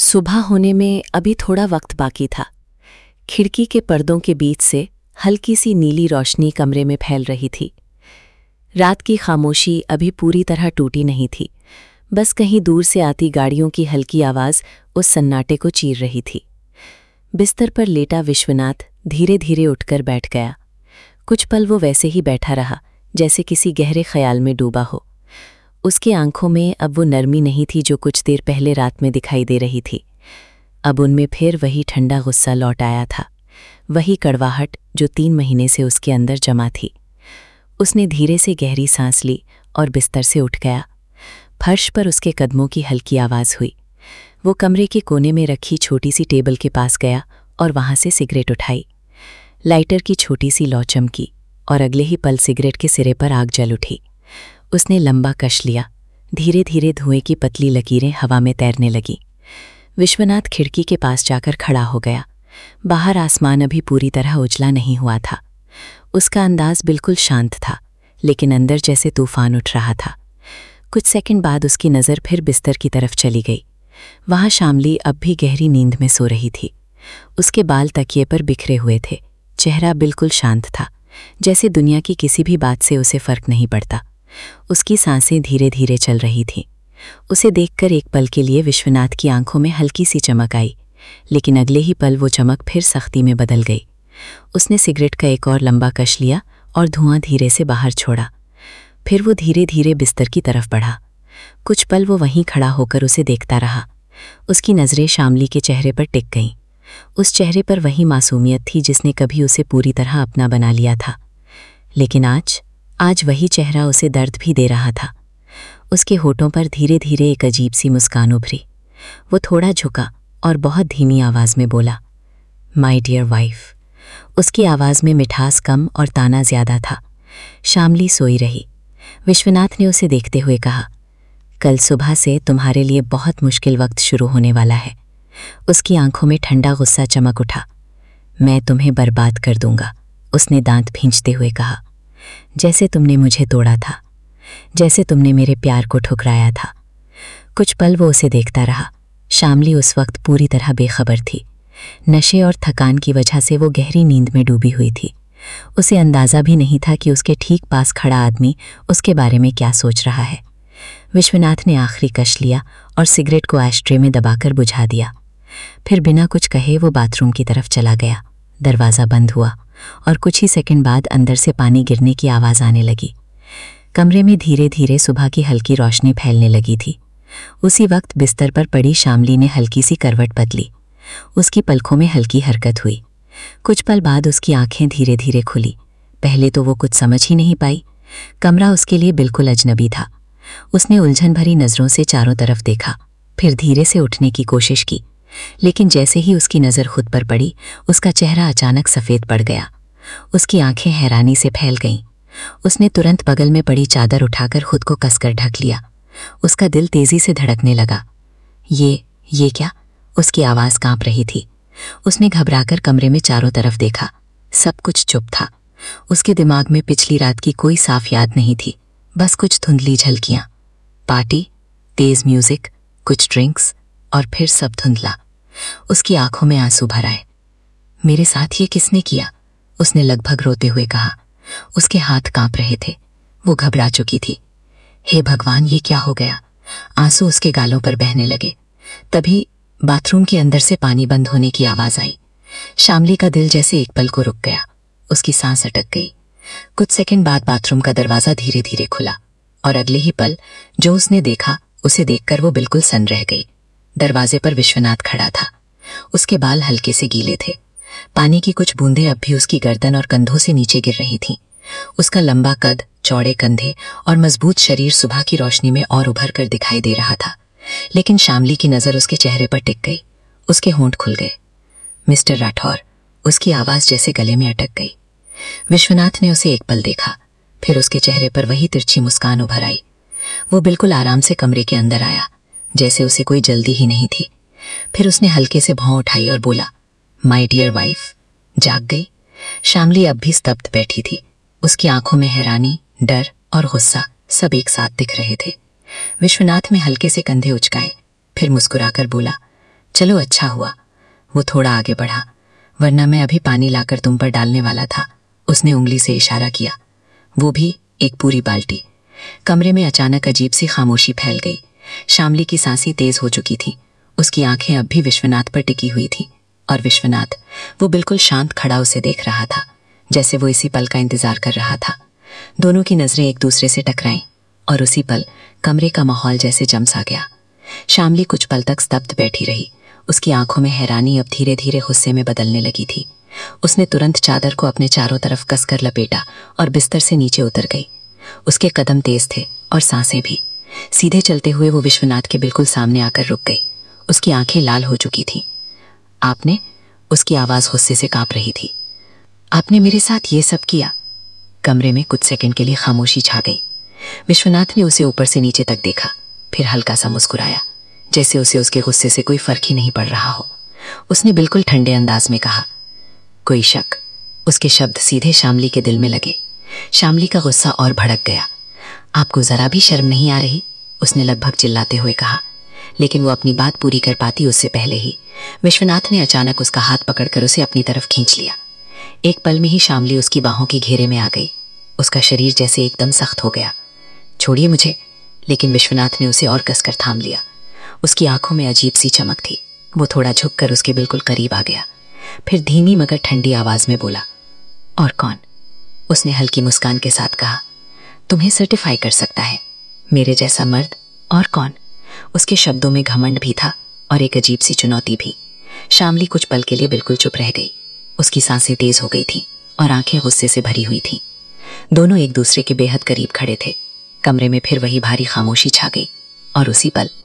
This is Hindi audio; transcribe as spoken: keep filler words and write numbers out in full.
सुबह होने में अभी थोड़ा वक्त बाकी था। खिड़की के पर्दों के बीच से हल्की सी नीली रोशनी कमरे में फैल रही थी। रात की खामोशी अभी पूरी तरह टूटी नहीं थी, बस कहीं दूर से आती गाड़ियों की हल्की आवाज़ उस सन्नाटे को चीर रही थी। बिस्तर पर लेटा विश्वनाथ धीरे धीरे उठकर बैठ गया। कुछ पल वो वैसे ही बैठा रहा, जैसे किसी गहरे ख्याल में डूबा हो। उसकी आंखों में अब वो नरमी नहीं थी जो कुछ देर पहले रात में दिखाई दे रही थी। अब उनमें फिर वही ठंडा गुस्सा लौट आया था, वही कड़वाहट जो तीन महीने से उसके अंदर जमा थी। उसने धीरे से गहरी सांस ली और बिस्तर से उठ गया। फर्श पर उसके कदमों की हल्की आवाज़ हुई। वो कमरे के कोने में रखी छोटी सी टेबल के पास गया और वहाँ से सिगरेट उठाई। लाइटर की छोटी सी लौ चमकी और अगले ही पल सिगरेट के सिरे पर आग जल उठी। उसने लंबा कश लिया। धीरे धीरे धुएं की पतली लकीरें हवा में तैरने लगी। विश्वनाथ खिड़की के पास जाकर खड़ा हो गया। बाहर आसमान अभी पूरी तरह उजला नहीं हुआ था। उसका अंदाज बिल्कुल शांत था, लेकिन अंदर जैसे तूफान उठ रहा था। कुछ सेकंड बाद उसकी नज़र फिर बिस्तर की तरफ चली गई। वहाँ शामली अब भी गहरी नींद में सो रही थी। उसके बाल तकिए पर बिखरे हुए थे। चेहरा बिल्कुल शांत था, जैसे दुनिया की किसी भी बात से उसे फर्क नहीं पड़ता। उसकी सांसें धीरे धीरे चल रही थीं। उसे देखकर एक पल के लिए विश्वनाथ की आंखों में हल्की सी चमक आई, लेकिन अगले ही पल वो चमक फिर सख्ती में बदल गई। उसने सिगरेट का एक और लंबा कश लिया और धुआं धीरे से बाहर छोड़ा। फिर वो धीरे धीरे बिस्तर की तरफ बढ़ा। कुछ पल वो वहीं खड़ा होकर उसे देखता रहा। उसकी नज़रें शामली के चेहरे पर टिक गईं। उस चेहरे पर वही मासूमियत थी जिसने कभी उसे पूरी तरह अपना बना लिया था। लेकिन आज आज वही चेहरा उसे दर्द भी दे रहा था। उसके होठों पर धीरे धीरे एक अजीब सी मुस्कान उभरी। वो थोड़ा झुका और बहुत धीमी आवाज़ में बोला, माय डियर वाइफ। उसकी आवाज़ में मिठास कम और ताना ज़्यादा था। शामली सोई रही। विश्वनाथ ने उसे देखते हुए कहा, कल सुबह से तुम्हारे लिए बहुत मुश्किल वक्त शुरू होने वाला है। उसकी आंखों में ठंडा गुस्सा चमक उठा। मैं तुम्हें बर्बाद कर दूंगा, उसने दांत भींचते हुए कहा। जैसे तुमने मुझे तोड़ा था, जैसे तुमने मेरे प्यार को ठुकराया था। कुछ पल वो उसे देखता रहा। शामली उस वक्त पूरी तरह बेखबर थी। नशे और थकान की वजह से वो गहरी नींद में डूबी हुई थी। उसे अंदाज़ा भी नहीं था कि उसके ठीक पास खड़ा आदमी उसके बारे में क्या सोच रहा है। विश्वनाथ ने आखिरी कश लिया और सिगरेट को एशट्रे में दबाकर बुझा दिया। फिर बिना कुछ कहे वो बाथरूम की तरफ चला गया। दरवाज़ा बंद हुआ और कुछ ही सेकंड बाद अंदर से पानी गिरने की आवाज़ आने लगी। कमरे में धीरे धीरे सुबह की हल्की रोशनी फैलने लगी थी। उसी वक्त बिस्तर पर पड़ी शामली ने हल्की सी करवट बदली। उसकी पलकों में हल्की हरकत हुई। कुछ पल बाद उसकी आंखें धीरे धीरे खुली। पहले तो वो कुछ समझ ही नहीं पाई। कमरा उसके लिए बिल्कुल अजनबी था। उसने उलझन भरी नज़रों से चारों तरफ देखा, फिर धीरे से उठने की कोशिश की, लेकिन जैसे ही उसकी नज़र खुद पर पड़ी, उसका चेहरा अचानक सफ़ेद पड़ गया। उसकी आंखें हैरानी से फैल गईं। उसने तुरंत बगल में पड़ी चादर उठाकर खुद को कसकर ढक लिया। उसका दिल तेज़ी से धड़कने लगा। ये ये क्या? उसकी आवाज़ कांप रही थी। उसने घबराकर कमरे में चारों तरफ देखा। सब कुछ चुप था। उसके दिमाग में पिछली रात की कोई साफ याद नहीं थी, बस कुछ धुंधली झलकियां। पार्टी, तेज म्यूजिक, कुछ ड्रिंक्स और फिर सब धुंधला। उसकी आंखों में आंसू भर आए। मेरे साथ ये किसने किया? उसने लगभग रोते हुए कहा। उसके हाथ कांप रहे थे। वो घबरा चुकी थी। हे भगवान, ये क्या हो गया? आंसू उसके गालों पर बहने लगे। तभी बाथरूम के अंदर से पानी बंद होने की आवाज आई। शामली का दिल जैसे एक पल को रुक गया। उसकी सांस अटक गई। कुछ सेकंड बाद बाथरूम का दरवाजा धीरे धीरे खुला और अगले ही पल जो उसने देखा, उसे देखकर वो बिल्कुल सन रह गई। दरवाजे पर विश्वनाथ खड़ा था। उसके बाल हल्के से गीले थे। पानी की कुछ बूंदें अब भी उसकी गर्दन और कंधों से नीचे गिर रही थीं। उसका लंबा कद, चौड़े कंधे और मजबूत शरीर सुबह की रोशनी में और उभर कर दिखाई दे रहा था। लेकिन शामली की नज़र उसके चेहरे पर टिक गई। उसके होंठ खुल गए। मिस्टर राठौर, उसकी आवाज़ जैसे गले में अटक गई। विश्वनाथ ने उसे एक पल देखा, फिर उसके चेहरे पर वही तिरछी मुस्कान उभर आई। वो बिल्कुल आराम से कमरे के अंदर आया, जैसे उसे कोई जल्दी ही नहीं थी। फिर उसने हल्के से भौं उठाई और बोला, माय डियर वाइफ। जाग गई? शामली अब भी स्तब्ध बैठी थी। उसकी आंखों में हैरानी, डर और गुस्सा सब एक साथ दिख रहे थे। विश्वनाथ ने हल्के से कंधे उचकाए, फिर मुस्कुराकर बोला, चलो अच्छा हुआ वो थोड़ा आगे बढ़ा, वरना मैं अभी पानी लाकर तुम पर डालने वाला था। उसने उंगली से इशारा किया, वो भी एक पूरी बाल्टी। कमरे में अचानक अजीब सी खामोशी फैल गई। शामली की सांसें तेज हो चुकी थी। उसकी आंखें अब भी विश्वनाथ पर टिकी हुई थी और विश्वनाथ, वो बिल्कुल शांत खड़ा उसे देख रहा था, जैसे वो इसी पल का इंतजार कर रहा था। दोनों की नजरें एक दूसरे से टकराईं और उसी पल कमरे का माहौल जैसे जम सा गया। शामली कुछ पल तक स्तब्ध बैठी रही। उसकी आंखों में हैरानी अब धीरे धीरे गुस्से में बदलने लगी थी। उसने तुरंत चादर को अपने चारों तरफ कसकर लपेटा और बिस्तर से नीचे उतर गई। उसके कदम तेज थे और सांसें भी। सीधे चलते हुए वो विश्वनाथ के बिल्कुल सामने आकर रुक गई। उसकी आंखें लाल हो चुकी थीं। आपने? उसकी आवाज गुस्से से कांप रही थी। आपने मेरे साथ ये सब किया? कमरे में कुछ सेकंड के लिए खामोशी छा गई। विश्वनाथ ने उसे ऊपर से नीचे तक देखा, फिर हल्का सा मुस्कुराया, जैसे उसे उसके गुस्से से कोई फर्क ही नहीं पड़ रहा हो। उसने बिल्कुल ठंडे अंदाज में कहा, कोई शक? उसके शब्द सीधे शामली के दिल में लगे। शामली का गुस्सा और भड़क गया। आपको जरा भी शर्म नहीं आ रही? उसने लगभग चिल्लाते हुए कहा, लेकिन वो अपनी बात पूरी कर पाती उससे पहले ही विश्वनाथ ने अचानक उसका हाथ पकड़कर उसे अपनी तरफ खींच लिया। एक पल में ही शामली उसकी बाहों की घेरे में आ गई। उसका शरीर जैसे एकदम सख्त हो गया। छोड़िए मुझे। लेकिन विश्वनाथ ने उसे और कसकर थाम लिया। उसकी आंखों में अजीब सी चमक थी। वो थोड़ा झुककर उसके बिल्कुल करीब आ गया, फिर धीमी मगर ठंडी आवाज में बोला, और कौन? उसने हल्की मुस्कान के साथ कहा, तुम्हें सर्टिफाई कर सकता है मेरे जैसा मर्द और कौन? उसके शब्दों में घमंड भी था और एक अजीब सी चुनौती भी। शामली कुछ पल के लिए बिल्कुल चुप रह गई। उसकी सांसें तेज हो गई थीं और आंखें गुस्से से भरी हुई थीं। दोनों एक दूसरे के बेहद करीब खड़े थे। कमरे में फिर वही भारी खामोशी छा गई और उसी पल